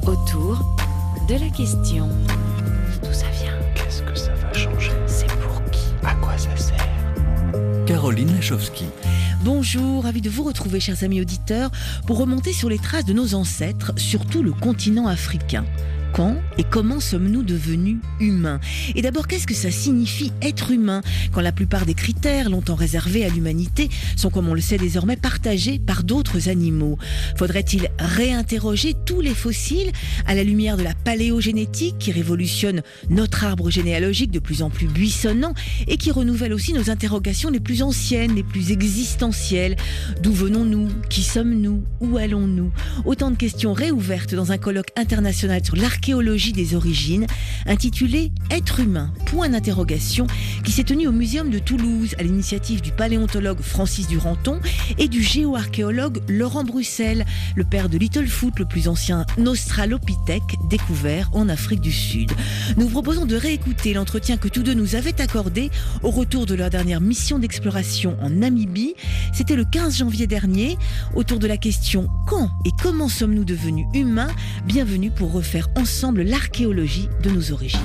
Autour de la question. D'où ça vient? Qu'est-ce que ça va changer? C'est pour qui? À quoi ça sert? Caroline Lachowski. Bonjour, ravi de vous retrouver, chers amis auditeurs, pour remonter sur les traces de nos ancêtres, surtout le continent africain. Quand et comment sommes-nous devenus humains? Et d'abord, qu'est-ce que ça signifie être humain quand la plupart des critères longtemps réservés à l'humanité sont, comme on le sait désormais, partagés par d'autres animaux? Faudrait-il réinterroger tous les fossiles à la lumière de la paléogénétique qui révolutionne notre arbre généalogique de plus en plus buissonnant et qui renouvelle aussi nos interrogations les plus anciennes, les plus existentielles? D'où venons-nous? Qui sommes-nous? Où allons-nous? Autant de questions réouvertes dans un colloque international sur l'archéologie des origines, intitulé Être humain, point d'interrogation, qui s'est tenu au Muséum de Toulouse à l'initiative du paléontologue Francis Duranton et du géoarchéologue Laurent Bruxelles, le père de Littlefoot, le plus ancien australopithèque découvert en Afrique du Sud. Nous vous proposons de réécouter l'entretien que tous deux nous avaient accordé au retour de leur dernière mission d'exploration en Namibie. C'était le 15 janvier dernier, autour de la question « Quand et comment sommes-nous devenus humains ?» Bienvenue pour refaire ensemble l'archéologie de nos origines.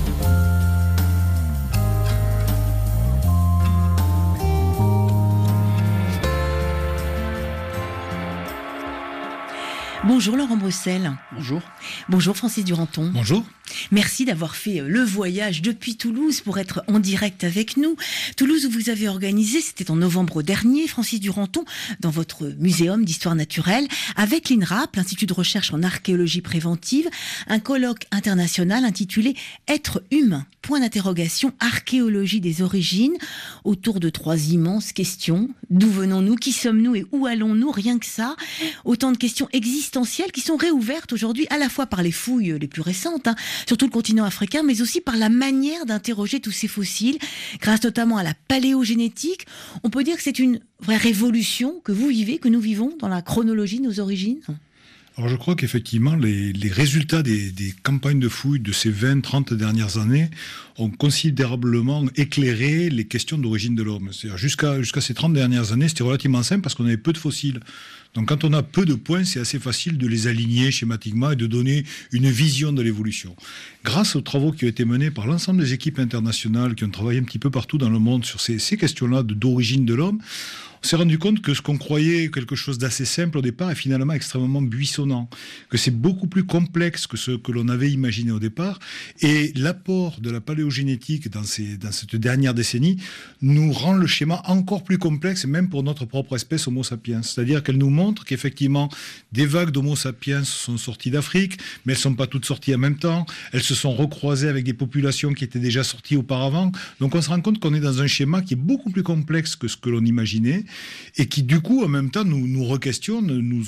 Bonjour Laurent Bruxelles. Bonjour. Bonjour Francis Duranton. Bonjour. Merci d'avoir fait le voyage depuis Toulouse pour être en direct avec nous. Toulouse où vous avez organisé, c'était en novembre dernier, Francis Duranton, dans votre muséum d'histoire naturelle, avec l'INRAP, l'Institut de recherche en archéologie préventive, un colloque international intitulé « Être humain », point d'interrogation, archéologie des origines, autour de 3 immenses questions. D'où venons-nous? Qui sommes-nous et où allons-nous? Rien que ça. Autant de questions existentielles qui sont réouvertes aujourd'hui à la fois par les fouilles les plus récentes, sur tout le continent africain, mais aussi par la manière d'interroger tous ces fossiles, grâce notamment à la paléogénétique. On peut dire que c'est une vraie révolution que vous vivez, que nous vivons dans la chronologie de nos origines. Alors je crois qu'effectivement, les résultats des campagnes de fouilles de ces 20-30 dernières années ont considérablement éclairé les questions d'origine de l'homme. C'est-à-dire jusqu'à ces 30 dernières années, c'était relativement simple parce qu'on avait peu de fossiles. Donc quand on a peu de points, c'est assez facile de les aligner schématiquement et de donner une vision de l'évolution. Grâce aux travaux qui ont été menés par l'ensemble des équipes internationales qui ont travaillé un petit peu partout dans le monde sur ces questions-là d'origine de l'homme, on s'est rendu compte que ce qu'on croyait quelque chose d'assez simple au départ est finalement extrêmement buissonnant, que c'est beaucoup plus complexe que ce que l'on avait imaginé au départ. Et l'apport de la paléogénétique dans cette dernière décennie nous rend le schéma encore plus complexe, même pour notre propre espèce Homo sapiens. C'est-à-dire qu'elle nous montre qu'effectivement, des vagues d'Homo sapiens sont sorties d'Afrique, mais elles ne sont pas toutes sorties en même temps. Elles se sont recroisées avec des populations qui étaient déjà sorties auparavant. Donc on se rend compte qu'on est dans un schéma qui est beaucoup plus complexe que ce que l'on imaginait, et qui du coup en même temps nous re-questionne,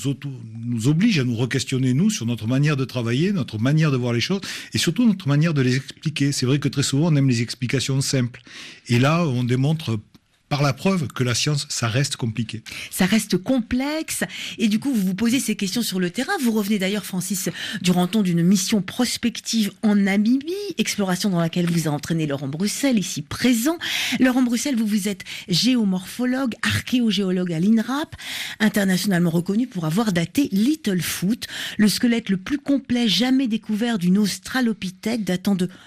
nous oblige à nous re-questionner nous sur notre manière de travailler, notre manière de voir les choses et surtout notre manière de les expliquer. C'est vrai que très souvent on aime les explications simples et là on démontre par la preuve que la science, ça reste compliqué. Ça reste complexe. Et du coup, vous vous posez ces questions sur le terrain. Vous revenez d'ailleurs, Francis Duranton, d'une mission prospective en Namibie, exploration dans laquelle vous a entraîné Laurent Bruxelles, ici présent. Laurent Bruxelles, vous êtes géomorphologue, archéogéologue à l'INRAP, internationalement reconnu pour avoir daté Littlefoot, le squelette le plus complet jamais découvert d'une australopithèque datant de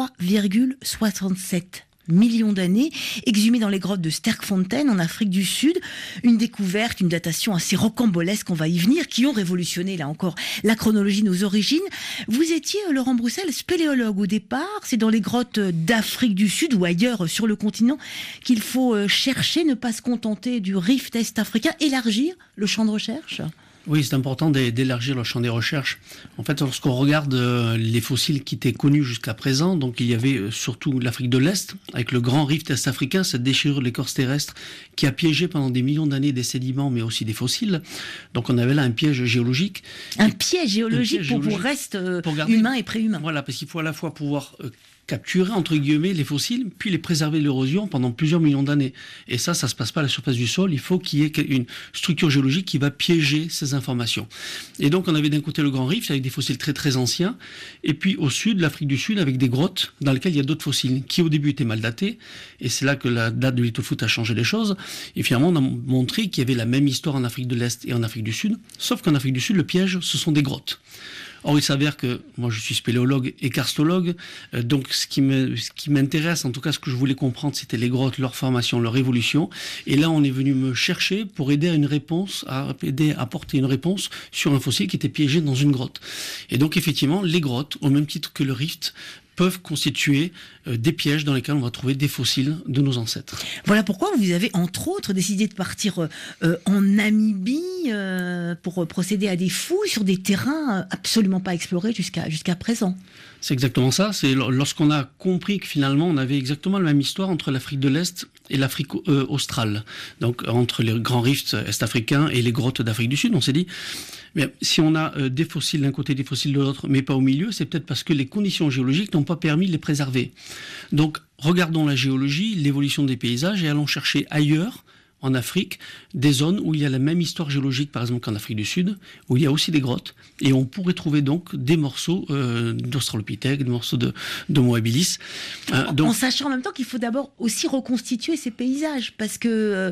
3,67 millions d'années, exhumé dans les grottes de Sterkfontein en Afrique du Sud. Une découverte, une datation assez rocambolesque, on va y venir, qui ont révolutionné, là encore, la chronologie de nos origines. Vous étiez, Laurent Bruxelles, spéléologue au départ. C'est dans les grottes d'Afrique du Sud ou ailleurs sur le continent qu'il faut chercher, ne pas se contenter du rift est-africain, élargir le champ de recherche. Oui, c'est important d'élargir le champ des recherches. En fait, lorsqu'on regarde les fossiles qui étaient connus jusqu'à présent, donc il y avait surtout l'Afrique de l'Est, avec le grand rift est-africain, cette déchirure de l'écorce terrestre qui a piégé pendant des millions d'années des sédiments, mais aussi des fossiles. Donc on avait là un piège géologique. Un piège géologique pour reste humain et préhumain. Voilà, parce qu'il faut à la fois pouvoir capturer, entre guillemets, les fossiles, puis les préserver de l'érosion pendant plusieurs millions d'années. Et ça se passe pas à la surface du sol. Il faut qu'il y ait une structure géologique qui va piéger ces informations. Et donc, on avait d'un côté le Grand Rift, avec des fossiles très, très anciens, et puis au sud, l'Afrique du Sud, avec des grottes dans lesquelles il y a d'autres fossiles, qui au début étaient mal datés, et c'est là que la date de Littlefoot a changé les choses. Et finalement, on a montré qu'il y avait la même histoire en Afrique de l'Est et en Afrique du Sud, sauf qu'en Afrique du Sud, le piège, ce sont des grottes. Or, il s'avère que moi, je suis spéléologue et karstologue, donc ce qui m'intéresse, en tout cas, ce que je voulais comprendre, c'était les grottes, leur formation, leur évolution. Et là, on est venu me chercher pour aider à apporter une réponse sur un fossile qui était piégé dans une grotte. Et donc, effectivement, les grottes, au même titre que le rift, peuvent constituer des pièges dans lesquels on va trouver des fossiles de nos ancêtres. Voilà pourquoi vous avez, entre autres, décidé de partir en Namibie pour procéder à des fouilles sur des terrains absolument pas explorés jusqu'à présent. C'est exactement ça. C'est lorsqu'on a compris que finalement on avait exactement la même histoire entre l'Afrique de l'Est et l'Afrique australe. Donc entre les grands rifts est-africains et les grottes d'Afrique du Sud, on s'est dit, mais si on a des fossiles d'un côté, des fossiles de l'autre, mais pas au milieu, c'est peut-être parce que les conditions géologiques n'ont pas permis de les préserver. Donc regardons la géologie, l'évolution des paysages et allons chercher ailleurs, en Afrique, des zones où il y a la même histoire géologique, par exemple qu'en Afrique du Sud, où il y a aussi des grottes, et on pourrait trouver donc des morceaux d'Australopithèque, des morceaux d'Homo habilis. En sachant en même temps qu'il faut d'abord aussi reconstituer ces paysages, parce que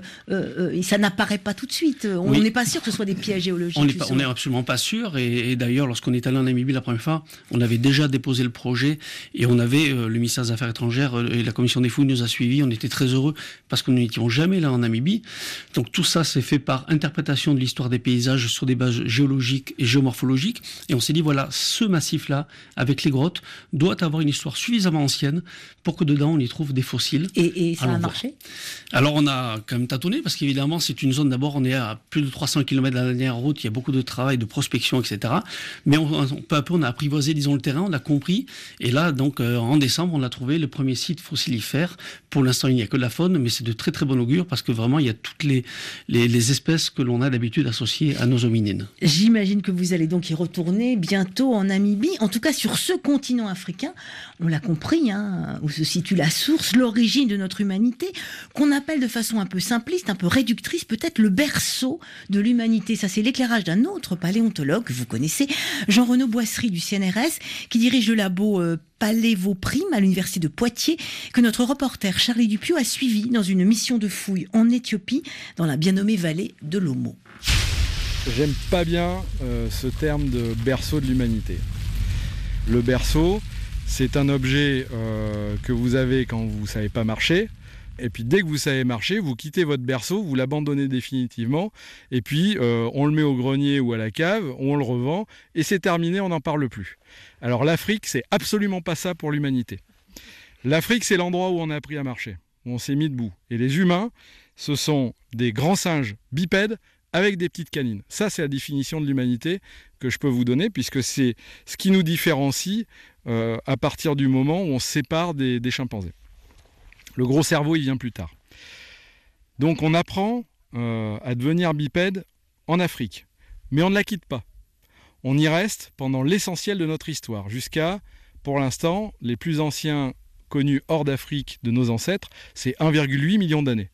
ça n'apparaît pas tout de suite. On n'est pas sûr que ce soit des pièges géologiques. On n'est absolument pas sûr, et d'ailleurs, lorsqu'on est allé en Namibie la première fois, on avait déjà déposé le projet, et on avait le ministère des Affaires étrangères et la commission des fouilles nous a suivis, on était très heureux, parce que nous n'étions jamais là en Namibie. Donc tout ça, c'est fait par interprétation de l'histoire des paysages sur des bases géologiques et géomorphologiques. Et on s'est dit, voilà, ce massif-là, avec les grottes, doit avoir une histoire suffisamment ancienne pour que dedans, on y trouve des fossiles. Et ça a marché ? Alors on a quand même tâtonné, parce qu'évidemment, c'est une zone, d'abord, on est à plus de 300 km de la dernière route, il y a beaucoup de travail, de prospection, etc. Mais peu à peu, on a apprivoisé, disons, le terrain, on a compris. Et là, donc, en décembre, on a trouvé le premier site fossilifère. Pour l'instant, il n'y a que de la faune, mais c'est de très très bon augure, parce que vraiment, il y a toutes les espèces que l'on a d'habitude associées à nos hominines. J'imagine que vous allez donc y retourner bientôt en Namibie, en tout cas sur ce continent africain, on l'a compris, où se situe la source, l'origine de notre humanité, qu'on appelle de façon un peu simpliste, un peu réductrice, peut-être le berceau de l'humanité. Ça, c'est l'éclairage d'un autre paléontologue que vous connaissez, Jean-Renaud Boisserie du CNRS, qui dirige le labo Palévoprime à l'université de Poitiers, que notre reporter Charlie Dupieux a suivi dans une mission de fouilles en Éthiopie, dans la bien nommée vallée de l'Omo. J'aime pas bien ce terme de berceau de l'humanité. Le berceau, c'est un objet que vous avez quand vous ne savez pas marcher. Et puis dès que vous savez marcher, vous quittez votre berceau, vous l'abandonnez définitivement. Et puis on le met au grenier ou à la cave, on le revend. Et c'est terminé, on n'en parle plus. Alors l'Afrique, c'est absolument pas ça pour l'humanité. L'Afrique, c'est l'endroit où on a appris à marcher, où on s'est mis debout. Et les humains, ce sont des grands singes bipèdes avec des petites canines. Ça, c'est la définition de l'humanité que je peux vous donner, puisque c'est ce qui nous différencie à partir du moment où on se sépare des chimpanzés. Le gros cerveau, il vient plus tard. Donc on apprend à devenir bipède en Afrique, mais on ne la quitte pas. On y reste pendant l'essentiel de notre histoire, jusqu'à, pour l'instant, les plus anciens connus hors d'Afrique de nos ancêtres, c'est 1,8 million d'années.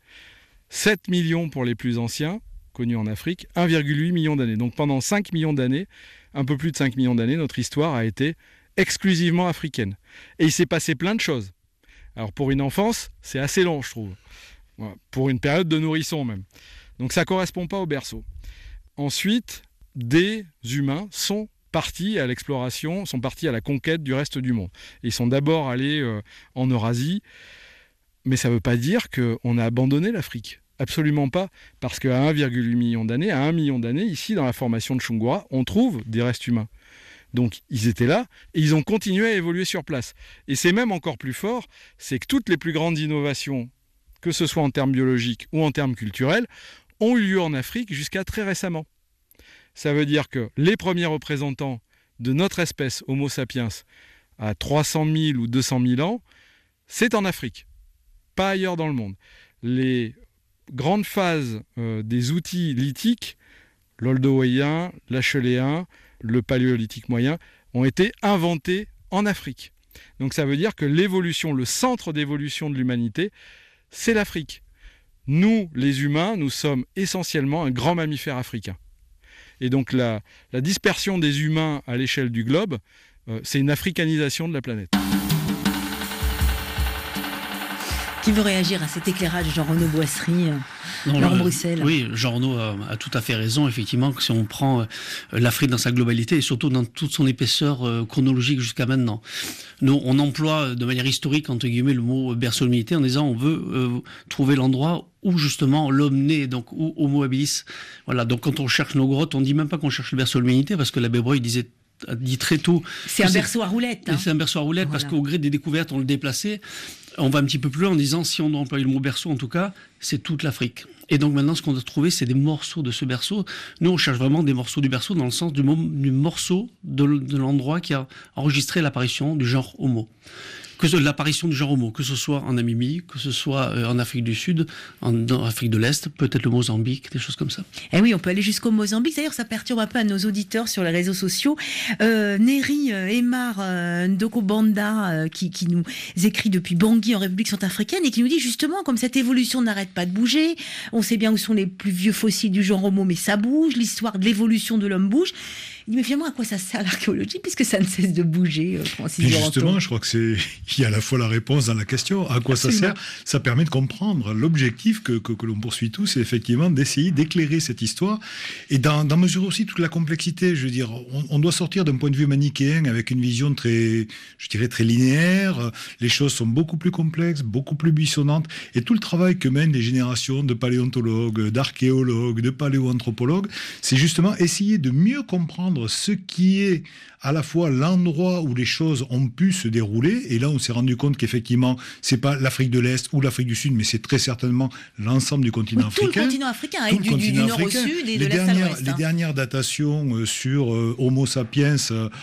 7 millions pour les plus anciens, connus en Afrique, 1,8 million d'années. Donc pendant 5 millions d'années, un peu plus de 5 millions d'années, notre histoire a été exclusivement africaine. Et il s'est passé plein de choses. Alors pour une enfance, c'est assez long, je trouve. Voilà, pour une période de nourrisson même. Donc ça ne correspond pas au berceau. Ensuite, des humains sont partis à l'exploration, sont partis à la conquête du reste du monde. Ils sont d'abord allés en Eurasie, mais ça ne veut pas dire qu'on a abandonné l'Afrique. Absolument pas, parce qu'à 1,8 million d'années, à 1 million d'années, ici dans la formation de Chungura, on trouve des restes humains. Donc ils étaient là et ils ont continué à évoluer sur place. Et c'est même encore plus fort, c'est que toutes les plus grandes innovations, que ce soit en termes biologiques ou en termes culturels, ont eu lieu en Afrique jusqu'à très récemment. Ça veut dire que les premiers représentants de notre espèce Homo sapiens à 300 000 ou 200 000 ans, c'est en Afrique, pas ailleurs dans le monde. Les grandes phases des outils lithiques, l'oldowéen, l'acheléen, le paléolithique moyen, ont été inventés en Afrique. Donc ça veut dire que l'évolution, le centre d'évolution de l'humanité, c'est l'Afrique. Nous, les humains, nous sommes essentiellement un grand mammifère africain. Et donc la dispersion des humains à l'échelle du globe, c'est une africanisation de la planète. Qui veut réagir à cet éclairage de Jean-Renaud Boisserie, Laurent Bruxelles? Oui, Jean-Renaud a tout à fait raison, effectivement, que si on prend l'Afrique dans sa globalité et surtout dans toute son épaisseur chronologique jusqu'à maintenant. Nous, on emploie de manière historique, entre guillemets, le mot berceau de l'humanité en disant on veut trouver l'endroit où justement l'homme naît, donc où Homo habilis. Voilà, donc quand on cherche nos grottes, on ne dit même pas qu'on cherche le berceau de l'humanité, parce que l'abbé Breuil a dit très tôt... C'est un berceau à roulettes. Hein. C'est un berceau à roulettes, voilà. Parce qu'au gré des découvertes, on le déplaçait. On va un petit peu plus loin en disant, si on doit employer le mot berceau, en tout cas, c'est toute l'Afrique. Et donc maintenant, ce qu'on doit trouver, c'est des morceaux de ce berceau. Nous, on cherche vraiment des morceaux du berceau dans le sens du morceau de l'endroit qui a enregistré l'apparition du genre Homo. L'apparition du genre Homo, que ce soit en Namibie, que ce soit en Afrique du Sud, en Afrique de l'Est, peut-être le Mozambique, des choses comme ça. Eh oui, on peut aller jusqu'au Mozambique. D'ailleurs, ça perturbe un peu à nos auditeurs sur les réseaux sociaux. Neri Emar Ndokobanda, qui nous écrit depuis Bangui en République centrafricaine et qui nous dit justement, comme cette évolution n'arrête pas de bouger, on sait bien où sont les plus vieux fossiles du genre Homo, mais ça bouge, l'histoire de l'évolution de l'homme bouge. Il dit, mais finalement, à quoi ça sert l'archéologie, puisque ça ne cesse de bouger, Francis Duranton? Justement, je crois qu'il y a à la fois la réponse dans la question. À quoi ça sert? Ça permet de comprendre. L'objectif que l'on poursuit tous, c'est effectivement d'essayer d'éclairer cette histoire et d'en mesurer aussi toute la complexité. Je veux dire, on doit sortir d'un point de vue manichéen avec une vision très linéaire. Les choses sont beaucoup plus complexes, beaucoup plus buissonnantes. Et tout le travail que mènent les générations de paléontologues, d'archéologues, de paléoanthropologues, c'est justement essayer de mieux comprendre ce qui est à la fois l'endroit où les choses ont pu se dérouler, et là on s'est rendu compte qu'effectivement c'est pas l'Afrique de l'Est ou l'Afrique du Sud, mais c'est très certainement l'ensemble du continent africain. Tout le continent africain, du nord au sud et de l'est à l'ouest. Les dernières datations sur Homo sapiens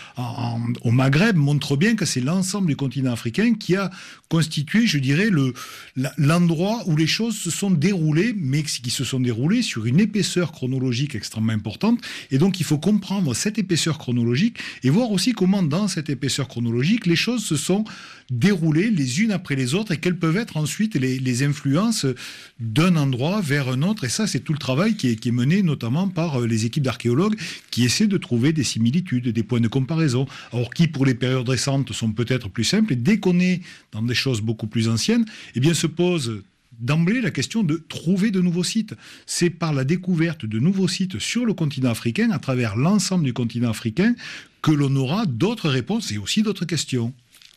au Maghreb montrent bien que c'est l'ensemble du continent africain qui a constitué, je dirais, l'endroit où les choses se sont déroulées, mais qui se sont déroulées sur une épaisseur chronologique extrêmement importante, et donc il faut comprendre cette épaisseur chronologique et voir aussi comment dans cette épaisseur chronologique les choses se sont déroulées les unes après les autres et quelles peuvent être ensuite les influences d'un endroit vers un autre. Et ça, c'est tout le travail qui est mené notamment par les équipes d'archéologues qui essaient de trouver des similitudes, des points de comparaison, alors qui pour les périodes récentes sont peut-être plus simples, et dès qu'on est dans des choses beaucoup plus anciennes, eh bien se pose d'emblée la question de trouver de nouveaux sites. C'est par la découverte de nouveaux sites sur le continent africain, à travers l'ensemble du continent africain, que l'on aura d'autres réponses et aussi d'autres questions.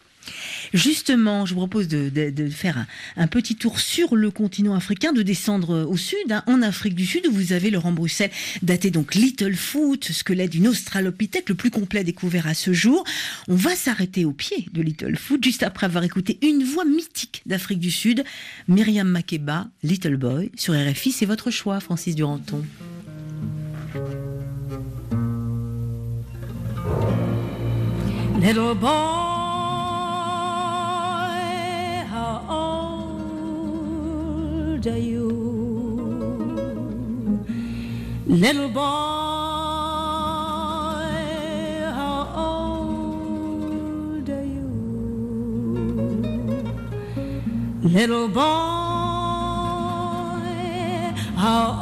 Justement, je vous propose de faire un petit tour sur le continent africain, de descendre au sud, en Afrique du Sud, où vous avez, Laurent Bruxelles, daté donc Littlefoot, squelette d'une australopithèque, le plus complet découvert à ce jour. On va s'arrêter au pied de Littlefoot, juste après avoir écouté une voix mythique d'Afrique du Sud, Myriam Makeba, Little Boy, sur RFI. C'est votre choix, Francis Duranton. Little boy, how old are you? Little boy, how old are you? Little boy, how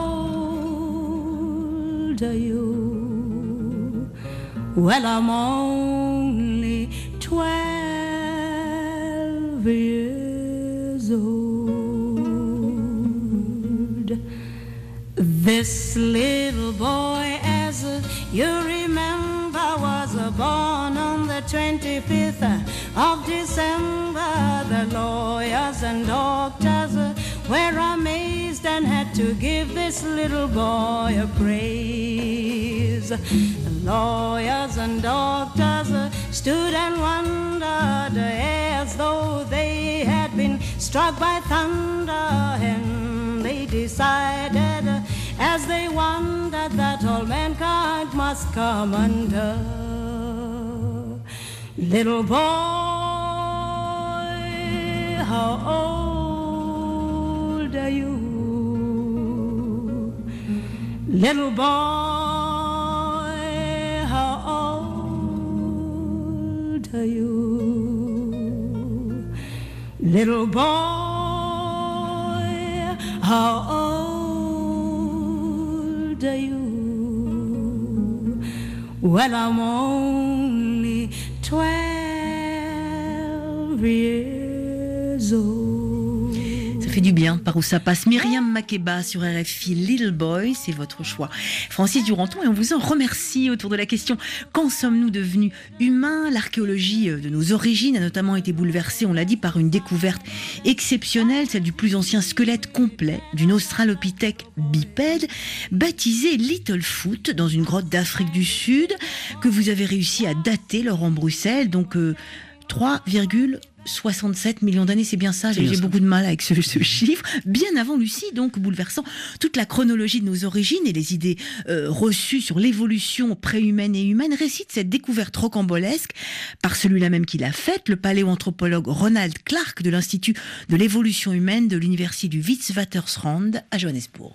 old are you? Well, I'm only 12 years old. This little boy, as you remember, was born on the 25th of December. The lawyers and doctors were amazed and had to give this little boy a praise. The lawyers and doctors stood and wondered as though they had been struck by thunder, and they decided as they wondered that all mankind must come under. Little boy, how old are you? Little boy, how old are you? Little boy, how old are you? Well, I'm only 12 years old. Ça fait du bien, par où ça passe. Myriam Makeba sur RFI, Little Boy, c'est votre choix. Francis Duranton, et on vous en remercie autour de la question « Quand sommes-nous devenus humains ?» L'archéologie de nos origines a notamment été bouleversée, on l'a dit, par une découverte exceptionnelle, celle du plus ancien squelette complet d'une australopithèque bipède, baptisé Littlefoot, dans une grotte d'Afrique du Sud, que vous avez réussi à dater, Laurent Bruxelles, donc 3,67 millions d'années, c'est bien ça, j'ai beaucoup de mal avec ce chiffre, bien avant Lucie, donc bouleversant toute la chronologie de nos origines et les idées reçues sur l'évolution préhumaine et humaine, récite cette découverte rocambolesque par celui-là même qui l'a faite, le paléoanthropologue Ronald Clark de l'Institut de l'évolution humaine de l'université du Witwatersrand à Johannesburg.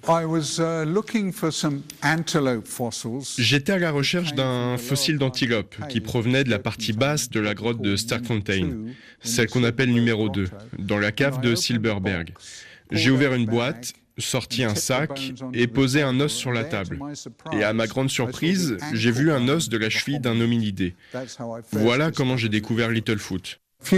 J'étais à la recherche d'un fossile d'antilope qui provenait de la partie basse de la grotte de Sterkfontein, celle qu'on appelle numéro 2, dans la cave de Silberberg. J'ai ouvert une boîte, sorti un sac et posé un os sur la table. Et à ma grande surprise, j'ai vu un os de la cheville d'un hominidé. Voilà comment j'ai découvert Littlefoot.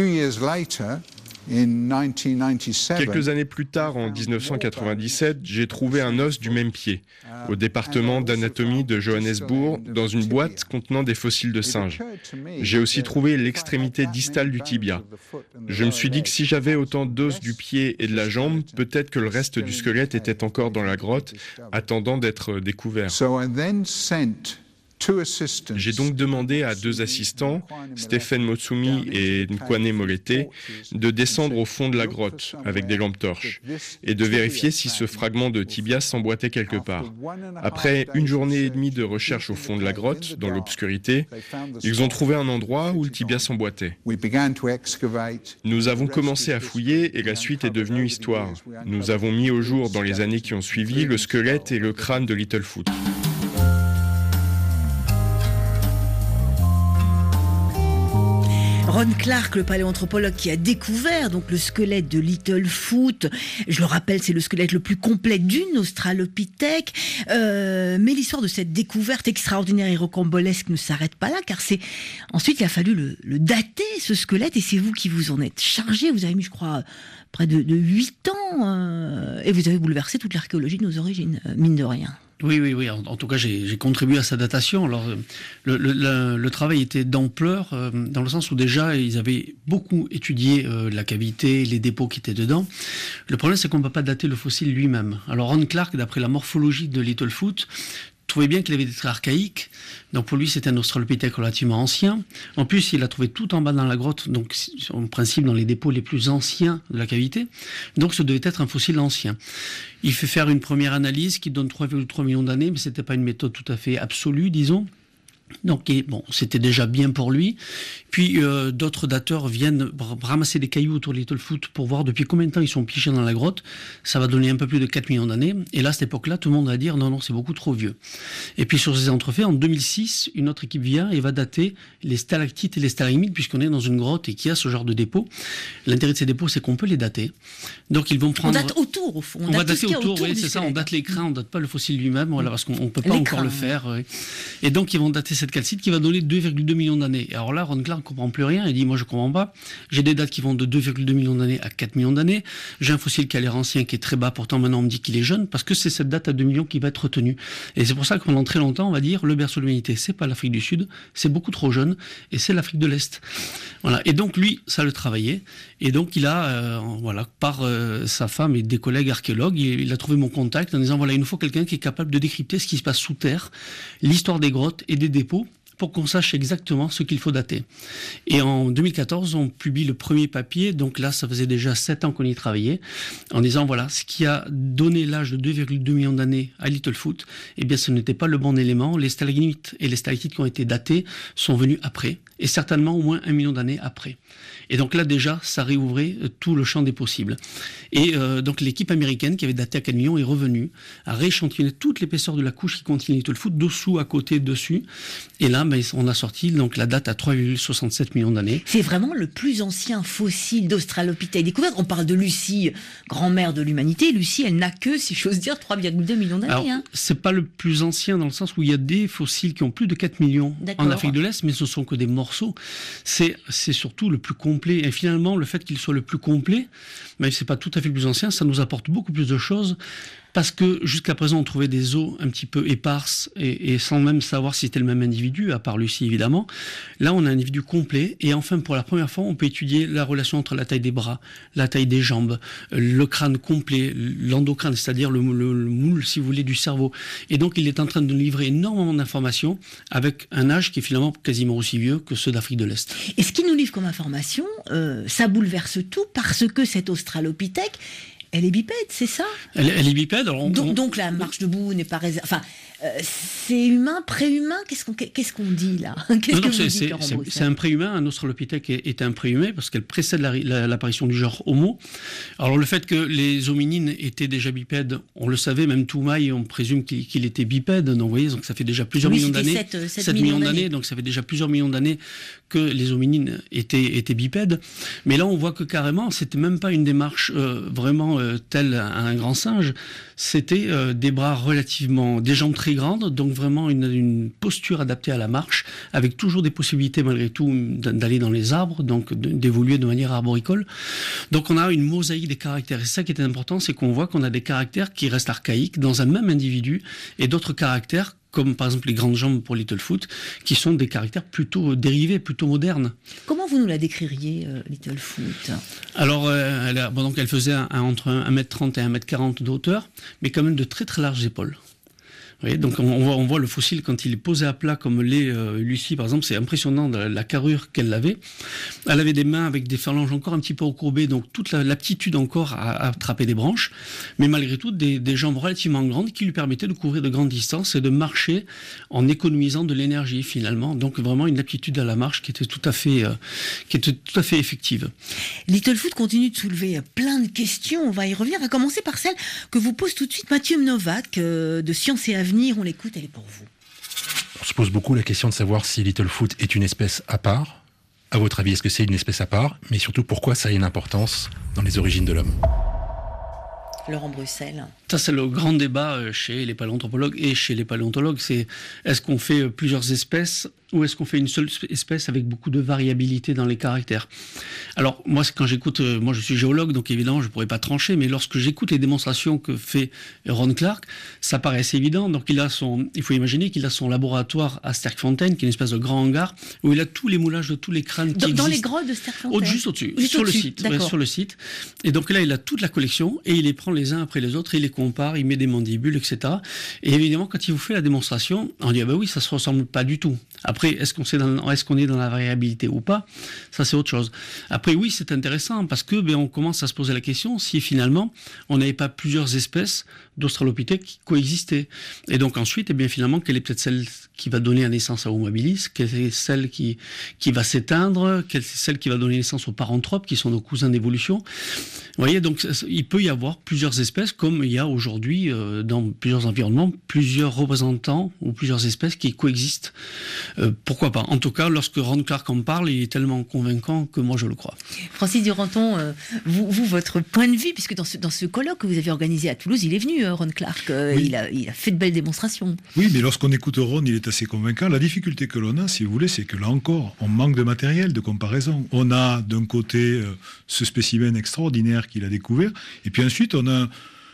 Quelques années plus tard, en 1997, j'ai trouvé un os du même pied, au département d'anatomie de Johannesburg, dans une boîte contenant des fossiles de singes. J'ai aussi trouvé l'extrémité distale du tibia. Je me suis dit que si j'avais autant d'os du pied et de la jambe, peut-être que le reste du squelette était encore dans la grotte, attendant d'être découvert. J'ai donc demandé à 2 assistants, Stephen Motsumi et Nkwane Molete, de descendre au fond de la grotte avec des lampes torches et de vérifier si ce fragment de tibia s'emboîtait quelque part. Après 1 journée et demie de recherche au fond de la grotte, dans l'obscurité, ils ont trouvé un endroit où le tibia s'emboîtait. Nous avons commencé à fouiller et la suite est devenue histoire. Nous avons mis au jour dans les années qui ont suivi le squelette et le crâne de Littlefoot. Ron Clark, le paléoanthropologue qui a découvert donc le squelette de Littlefoot, je le rappelle, c'est le squelette le plus complet d'une australopithèque, mais l'histoire de cette découverte extraordinaire et rocambolesque ne s'arrête pas là, car ensuite il a fallu le dater, ce squelette, et c'est vous qui vous en êtes chargé. Vous avez mis, je crois, près de 8 ans, et vous avez bouleversé toute l'archéologie de nos origines, mine de rien. Oui. En tout cas, j'ai contribué à sa datation. Alors, le travail était d'ampleur, dans le sens où déjà, ils avaient beaucoup étudié la cavité, les dépôts qui étaient dedans. Le problème, c'est qu'on ne peut pas dater le fossile lui-même. Alors, Ron Clark, d'après la morphologie de Littlefoot, trouvait bien qu'il avait des traits archaïques. Donc pour lui, c'était un australopithèque relativement ancien. En plus, il l'a trouvé tout en bas dans la grotte, donc en principe dans les dépôts les plus anciens de la cavité. Donc ce devait être un fossile ancien. Il fait faire une première analyse qui donne 3,3 millions d'années, mais c'était pas une méthode tout à fait absolue, disons. Donc bon, c'était déjà bien pour lui. Puis d'autres dateurs viennent ramasser des cailloux autour de Littlefoot pour voir depuis combien de temps ils sont pichés dans la grotte. Ça va donner un peu plus de 4 millions d'années. Et là, à cette époque-là, tout le monde va dire non, c'est beaucoup trop vieux. Et puis sur ces entrefaits, en 2006, une autre équipe vient et va dater les stalactites et les stalagmites, puisqu'on est dans une grotte et qu'il y a ce genre de dépôts. L'intérêt de ces dépôts, c'est qu'on peut les dater. Donc ils vont prendre... On date autour, au fond. On va dater autour, oui, c'est ça. On date les crins, on date pas le fossile lui-même, voilà, parce qu'on ne peut pas encore le faire. Oui. Et donc ils vont dater cette calcite qui va donner 2,2 millions d'années. Et alors là, Ron Clark ne comprend plus rien. Il dit, moi je ne comprends pas. J'ai des dates qui vont de 2,2 millions d'années à 4 millions d'années. J'ai un fossile qui a l'air ancien, qui est très bas. Pourtant, maintenant, on me dit qu'il est jeune, parce que c'est cette date à 2 millions qui va être retenue. Et c'est pour ça que pendant très longtemps, on va dire, le berceau de l'humanité, c'est pas l'Afrique du Sud, c'est beaucoup trop jeune, et c'est l'Afrique de l'Est. Voilà. Et donc, lui, ça le travaillait. Et donc, il a, par sa femme et des collègues archéologues, il a trouvé mon contact en disant, voilà, il nous faut quelqu'un qui est capable de décrypter ce qui se passe sous terre, l'histoire des grottes et des dépôts, pour qu'on sache exactement ce qu'il faut dater. Et en 2014, on publie le premier papier, donc là, ça faisait déjà 7 ans qu'on y travaillait, en disant, voilà, ce qui a donné l'âge de 2,2 millions d'années à Littlefoot, eh bien, ce n'était pas le bon élément. Les stalagmites et les stalactites qui ont été datés sont venus après, et certainement au moins 1 million d'années après. Et donc là, déjà, ça réouvrait tout le champ des possibles. Et donc l'équipe américaine, qui avait daté à 4 millions, est revenue, a rééchantillonné toute l'épaisseur de la couche qui contient Littlefoot, dessous, à côté, dessus. Et là, ben, on a sorti donc la date à 3,67 millions d'années. C'est vraiment le plus ancien fossile d'Australopithèque découvert. On parle de Lucie, grand-mère de l'humanité. Lucie, elle n'a que, si j'ose dire, 3,2 millions d'années. Alors, c'est pas le plus ancien dans le sens où il y a des fossiles qui ont plus de 4 millions en Afrique de l'Est, mais ce sont que des morceaux. C'est surtout le plus complet. Et finalement, le fait qu'il soit le plus complet, même si c'est pas tout à fait le plus ancien, ça nous apporte beaucoup plus de choses. Parce que jusqu'à présent, on trouvait des os un petit peu éparses et sans même savoir si c'était le même individu, à part Lucie évidemment. Là, on a un individu complet et enfin, pour la première fois, on peut étudier la relation entre la taille des bras, la taille des jambes, le crâne complet, l'endocrâne, c'est-à-dire le moule, si vous voulez, du cerveau. Et donc, il est en train de nous livrer énormément d'informations avec un âge qui est finalement quasiment aussi vieux que ceux d'Afrique de l'Est. Et ce qu'il nous livre comme information, ça bouleverse tout parce que cet Australopithèque, elle est bipède, c'est ça ? Elle est bipède. Alors donc la marche debout n'est pas réservée. Enfin, c'est humain, pré-humain. Qu'est-ce qu'on dit là ? C'est un préhumain. Un Australopithèque est un préhumain parce qu'elle précède l'apparition du genre Homo. Alors le fait que les hominines étaient déjà bipèdes, on le savait. Même Toumaï, on présume qu'il était bipède. Donc vous voyez, donc ça fait déjà plusieurs millions d'années. 7 millions d'années. Donc ça fait déjà plusieurs millions d'années que les hominines étaient bipèdes. Mais là, on voit que carrément, c'était même pas une démarche vraiment telle un grand singe. C'était des bras des jambes très grandes, donc vraiment une posture adaptée à la marche, avec toujours des possibilités malgré tout d'aller dans les arbres, donc d'évoluer de manière arboricole. Donc on a une mosaïque des caractères. Et ça qui est important, c'est qu'on voit qu'on a des caractères qui restent archaïques dans un même individu et d'autres caractères comme par exemple les grandes jambes pour Littlefoot, qui sont des caractères plutôt dérivés, plutôt modernes. Comment vous nous la décririez, Littlefoot ? Alors, elle faisait entre 1m30 et 1m40 de hauteur, mais quand même de très très larges épaules. Vous voyez, donc on voit le fossile quand il est posé à plat comme l'est Lucie par exemple, c'est impressionnant la carrure qu'elle avait. Elle avait des mains avec des phalanges encore un petit peu recourbées, donc toute l'aptitude encore à attraper des branches, mais malgré tout des jambes relativement grandes qui lui permettaient de couvrir de grandes distances et de marcher en économisant de l'énergie finalement. Donc vraiment une aptitude à la marche qui était tout à fait effective. Littlefoot continue de soulever plein de questions, on va y revenir, à commencer par celle que vous pose tout de suite Mathieu Mnovac de Sciences et Avenir. On l'écoute, elle est pour vous. On se pose beaucoup la question de savoir si Littlefoot est une espèce à part. À votre avis, est-ce que c'est une espèce à part ? Mais surtout, pourquoi ça a une importance dans les origines de l'homme ? Laurent Bruxelles. Ça, c'est le grand débat chez les paléoanthropologues et chez les paléontologues. C'est est-ce qu'on fait plusieurs espèces ou est-ce qu'on fait une seule espèce avec beaucoup de variabilité dans les caractères ? Alors, moi, quand j'écoute, moi je suis géologue, donc évidemment, je ne pourrais pas trancher, mais lorsque j'écoute les démonstrations que fait Ron Clark, ça paraît assez évident. Donc, il faut imaginer qu'il a son laboratoire à Sterkfontein, qui est une espèce de grand hangar, où il a tous les moulages de tous les crânes qui existent. Dans les grottes de Sterkfontein ? Juste au-dessus, sur le site. Et donc là, il a toute la collection et il les prend les uns après les autres, il les compare, il met des mandibules, etc. Et évidemment, quand il vous fait la démonstration, on dit, ah ben oui, ça se ressemble pas du tout. Après, est-ce qu'on est dans la variabilité ou pas ? Ça, c'est autre chose. Après, oui, c'est intéressant parce que on commence à se poser la question si finalement, on n'avait pas plusieurs espèces d'Australopithèques qui coexistaient. Et donc ensuite, finalement, quelle est peut-être celle qui va donner naissance à Homo habilis, quelle est celle qui va s'éteindre, quelle est celle qui va donner naissance aux paranthropes, qui sont nos cousins d'évolution. Vous voyez, donc il peut y avoir plusieurs espèces, comme il y a aujourd'hui dans plusieurs environnements, plusieurs représentants ou plusieurs espèces qui coexistent. Pourquoi pas ? En tout cas, lorsque Ron Clark en parle, il est tellement convaincant que moi je le crois. Francis Duranton, vous votre point de vue, puisque dans ce colloque que vous avez organisé à Toulouse, il est venu, Ron Clark, oui. il a fait de belles démonstrations. Oui, mais lorsqu'on écoute Ron, il est assez convaincant. La difficulté que l'on a, si vous voulez, c'est que là encore, on manque de matériel de comparaison. On a d'un côté ce spécimen extraordinaire qu'il a découvert, et puis ensuite on a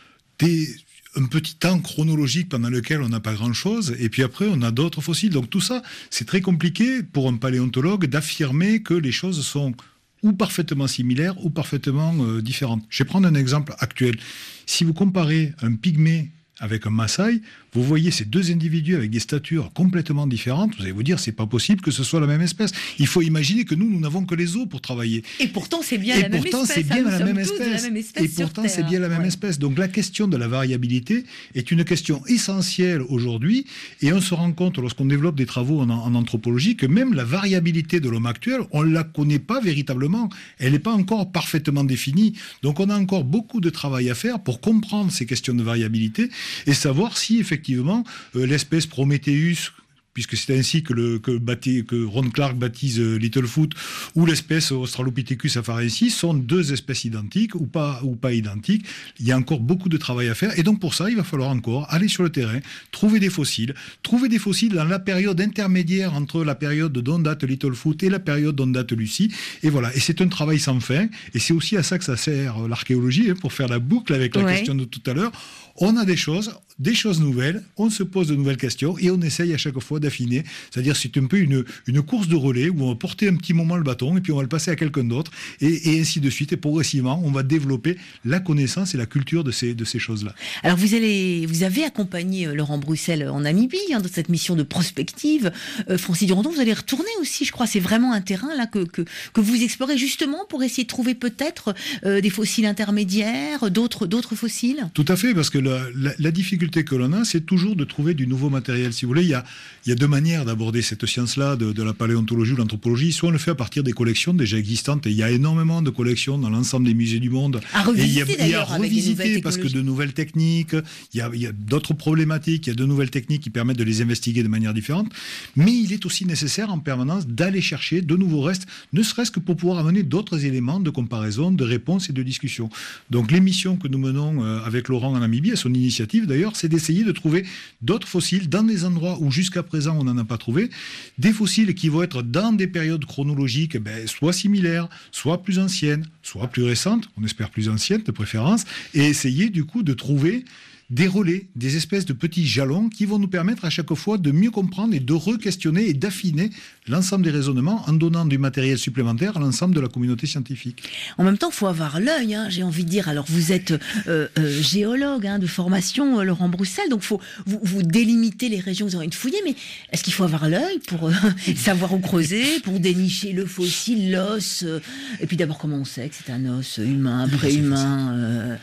un petit temps chronologique pendant lequel on n'a pas grand-chose, et puis après on a d'autres fossiles. Donc tout ça, c'est très compliqué pour un paléontologue d'affirmer que les choses sont ou parfaitement similaires ou parfaitement différentes. Je vais prendre un exemple actuel. Si vous comparez un pygmée avec un Maasai, vous voyez ces deux individus avec des statures complètement différentes, vous allez vous dire, c'est pas possible que ce soit la même espèce. Il faut imaginer que nous n'avons que les os pour travailler. Et pourtant, c'est bien la même espèce. Et pourtant, c'est bien la même espèce. Donc la question de la variabilité est une question essentielle aujourd'hui, et on se rend compte, lorsqu'on développe des travaux en anthropologie, que même la variabilité de l'homme actuel, on ne la connaît pas véritablement. Elle n'est pas encore parfaitement définie. Donc on a encore beaucoup de travail à faire pour comprendre ces questions de variabilité et savoir si, effectivement, l'espèce Prometheus, puisque c'est ainsi que Ron Clark baptise Littlefoot, ou l'espèce Australopithecus afarensis, sont deux espèces identiques ou pas identiques. Il y a encore beaucoup de travail à faire, et donc pour ça, il va falloir encore aller sur le terrain, trouver des fossiles dans la période intermédiaire entre la période dont date Littlefoot et la période dont date Lucie, et voilà. Et c'est un travail sans fin, et c'est aussi à ça que ça sert l'archéologie, pour faire la boucle avec la question de tout à l'heure. On a des choses nouvelles, on se pose de nouvelles questions et on essaye à chaque fois d'affiner. C'est-à-dire c'est un peu une course de relais où on va porter un petit moment le bâton et puis on va le passer à quelqu'un d'autre et ainsi de suite. Et progressivement, on va développer la connaissance et la culture de ces choses-là. Alors vous avez accompagné Laurent Bruxelles en Namibie dans cette mission de prospective. Francis Duranton, vous allez retourner aussi, je crois. C'est vraiment un terrain là que vous explorez justement pour essayer de trouver peut-être des fossiles intermédiaires, d'autres fossiles. Tout à fait, parce que la difficulté que l'on a, c'est toujours de trouver du nouveau matériel. Si vous voulez, il y a deux manières d'aborder cette science-là, de la paléontologie ou de l'anthropologie. Soit on le fait à partir des collections déjà existantes, et il y a énormément de collections dans l'ensemble des musées du monde. À revisiter, et il y a à revisiter parce que de nouvelles techniques, il y a d'autres problématiques, il y a de nouvelles techniques qui permettent de les investiguer de manière différente. Mais il est aussi nécessaire en permanence d'aller chercher de nouveaux restes, ne serait-ce que pour pouvoir amener d'autres éléments de comparaison, de réponse et de discussion. Donc les missions que nous menons avec Laurent en Namibie, à son initiative d'ailleurs, c'est d'essayer de trouver d'autres fossiles dans des endroits où jusqu'à présent on n'en a pas trouvé, des fossiles qui vont être dans des périodes chronologiques soit similaires, soit plus anciennes, soit plus récentes, on espère plus anciennes de préférence, et essayer du coup de trouver des relais, des espèces de petits jalons qui vont nous permettre à chaque fois de mieux comprendre et de re-questionner et d'affiner l'ensemble des raisonnements en donnant du matériel supplémentaire à l'ensemble de la communauté scientifique. En même temps, il faut avoir l'œil, j'ai envie de dire. Alors, vous êtes géologue de formation, Laurent Bruxelles, donc vous délimitez les régions que vous avez envie de fouiller, mais est-ce qu'il faut avoir l'œil pour savoir où creuser, pour dénicher le fossile, l'os et puis d'abord, comment on sait que c'est un os humain, préhumain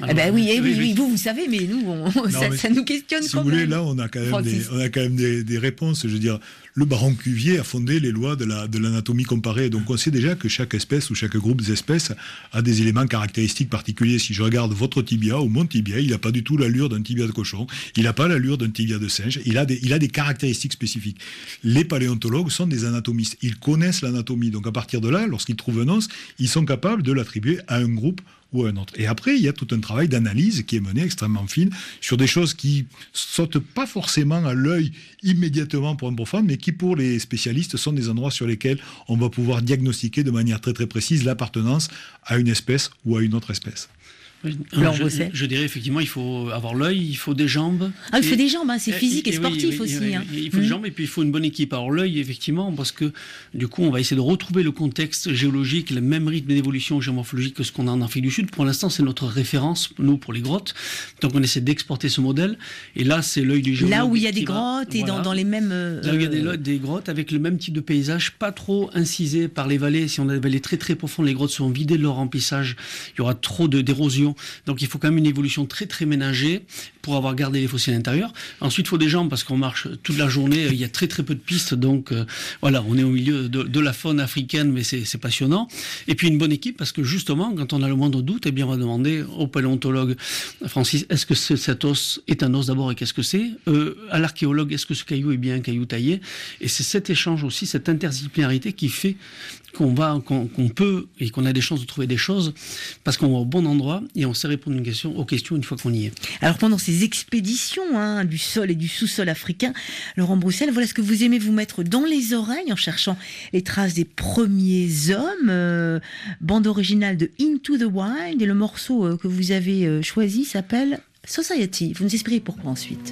oui, vous savez, mais nous, ça nous questionne quand même. Si vous voulez, là, on a quand même des réponses. Je veux dire, le baron Cuvier a fondé les lois de l'anatomie comparée. Donc, on sait déjà que chaque espèce ou chaque groupe d'espèces a des éléments caractéristiques particuliers. Si je regarde votre tibia ou mon tibia, il n'a pas du tout l'allure d'un tibia de cochon. Il n'a pas l'allure d'un tibia de singe. Il a des caractéristiques spécifiques. Les paléontologues sont des anatomistes. Ils connaissent l'anatomie. Donc, à partir de là, lorsqu'ils trouvent un os, ils sont capables de l'attribuer à un groupe ou un autre. Et après, il y a tout un travail d'analyse qui est mené extrêmement fine sur des choses qui sautent pas forcément à l'œil immédiatement pour un profane, mais qui pour les spécialistes sont des endroits sur lesquels on va pouvoir diagnostiquer de manière très très précise l'appartenance à une espèce ou à une autre espèce. Alors, je dirais effectivement, il faut avoir l'œil, il faut des jambes. Il faut des jambes, c'est physique et sportif aussi. Il faut des jambes et puis il faut une bonne équipe. Alors l'œil, effectivement, parce que du coup, on va essayer de retrouver le contexte géologique, le même rythme d'évolution géomorphologique que ce qu'on a en Afrique du Sud. Pour l'instant, c'est notre référence, nous, pour les grottes. Donc on essaie d'exporter ce modèle. Et là, c'est l'œil du géologue. Là où il y a des grottes et dans les mêmes... Là où il y a des grottes avec le même type de paysage, pas trop incisé par les vallées. Si on a des vallées très très profondes, les grottes seront vidées de leur remplissage. Il y aura trop d'érosion. Donc il faut quand même une évolution très très ménagée pour avoir gardé les fossiles intérieurs. Ensuite, il faut des jambes parce qu'on marche toute la journée. Il y a très très peu de pistes, donc on est au milieu de la faune africaine, mais c'est passionnant. Et puis une bonne équipe parce que justement, quand on a le moindre doute, on va demander au paléontologue Francis, est-ce que cet os est un os d'abord et qu'est-ce que c'est ? À l'archéologue, est-ce que ce caillou est bien un caillou taillé ? Et c'est cet échange aussi, cette interdisciplinarité qui fait qu'on peut et qu'on a des chances de trouver des choses parce qu'on va au bon endroit et on sait répondre aux questions une fois qu'on y est. Alors pendant ces expéditions du sol et du sous-sol africain, Laurent Bruxelles, voilà ce que vous aimez vous mettre dans les oreilles en cherchant les traces des premiers hommes. Bande originale de Into the Wild et le morceau que vous avez choisi s'appelle Society. Vous nous expliquez pourquoi ensuite.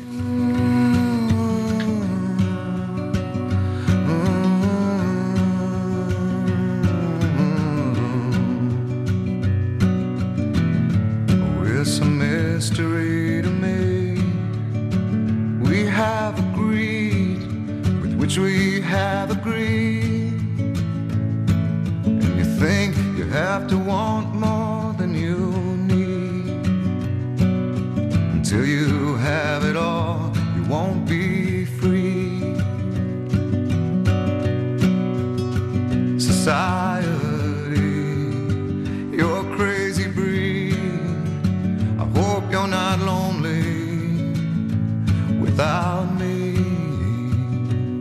It's a mystery to me. We have agreed with which we have agreed. And you think you have to want more than you need. Until you have it all, you won't be free. Society, you're crazy breed. Hope you're not lonely without me.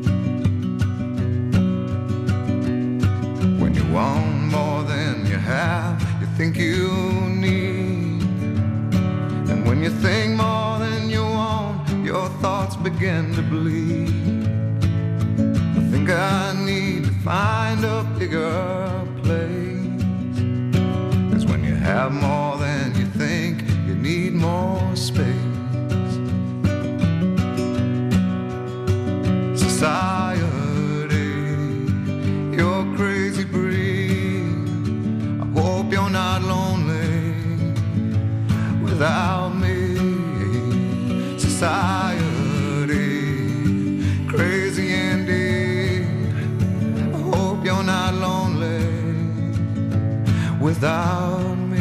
think you need. And when you think more than you want, your thoughts begin to bleed. I think I need to find a bigger place. 'Cause when you have more than you think, you need more space. Society, you're crazy breed. I hope you're not lonely without me. Society, crazy indeed. I hope you're not lonely without me.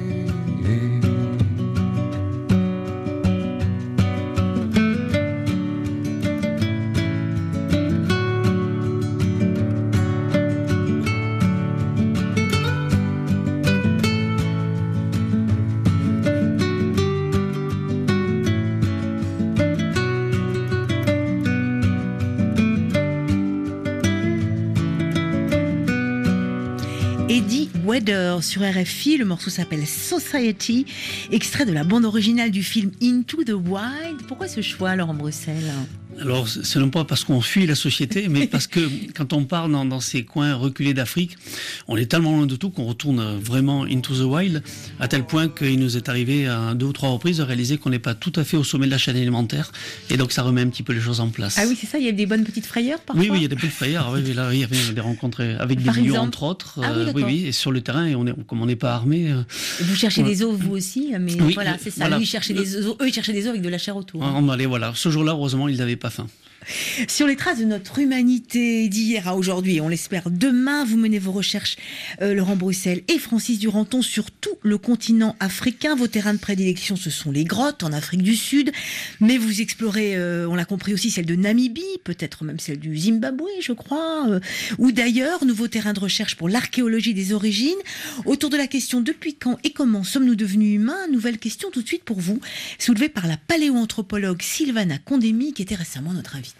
Eddie Vedder sur RFI, le morceau s'appelle Society, extrait de la bande originale du film Into the Wild. Pourquoi ce choix, Laurent Bruxelles ? Alors, ce n'est pas parce qu'on fuit la société, mais parce que quand on part dans ces coins reculés d'Afrique, on est tellement loin de tout qu'on retourne vraiment into the wild, à tel point qu'il nous est arrivé à 2 ou 3 reprises de réaliser qu'on n'est pas tout à fait au sommet de la chaîne alimentaire, et donc ça remet un petit peu les choses en place. Ah oui, c'est ça, il y a des bonnes petites frayeurs parfois ? Oui, il y a des petites frayeurs. Oui, là, il y avait des rencontres avec Par des lions, exemple entre autres. Ah oui, oui, et sur le terrain, et comme on n'est pas armé... Vous cherchez des os, vous aussi, mais oui, voilà, c'est ça. Voilà. Lui, il cherchait des os, eux, ils cherchaient des os avec de la chair autour. On allait, voilà. Ce jour-là, heureusement, ils n'avaient pas faim. Sur les traces de notre humanité d'hier à aujourd'hui, on l'espère demain, vous menez vos recherches, Laurent Bruxelles et Francis Duranton, sur tout le continent africain. Vos terrains de prédilection, ce sont les grottes en Afrique du Sud, mais vous explorez, on l'a compris aussi, celle de Namibie, peut-être même celle du Zimbabwe, je crois, ou d'ailleurs, nouveau terrain de recherche pour l'archéologie des origines. Autour de la question depuis quand et comment sommes-nous devenus humains, nouvelle question tout de suite pour vous, soulevée par la paléoanthropologue Sylvana Condemi, qui était récemment notre invitée.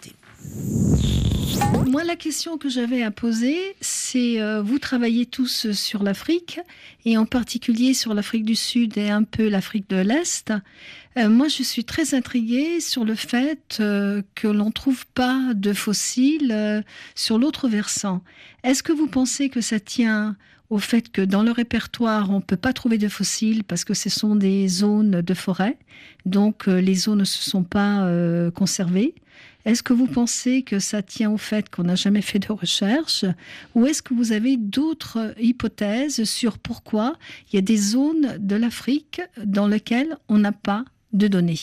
Moi, la question que j'avais à poser, c'est vous travaillez tous sur l'Afrique, et en particulier sur l'Afrique du Sud et un peu l'Afrique de l'Est. Moi, je suis très intriguée sur le fait que l'on ne trouve pas de fossiles sur l'autre versant. Est-ce que vous pensez que ça tient au fait que dans le répertoire, on ne peut pas trouver de fossiles parce que ce sont des zones de forêt, donc les eaux ne se sont pas conservées? Est-ce que vous pensez que ça tient au fait qu'on n'a jamais fait de recherche, ou est-ce que vous avez d'autres hypothèses sur pourquoi il y a des zones de l'Afrique dans lesquelles on n'a pas de données?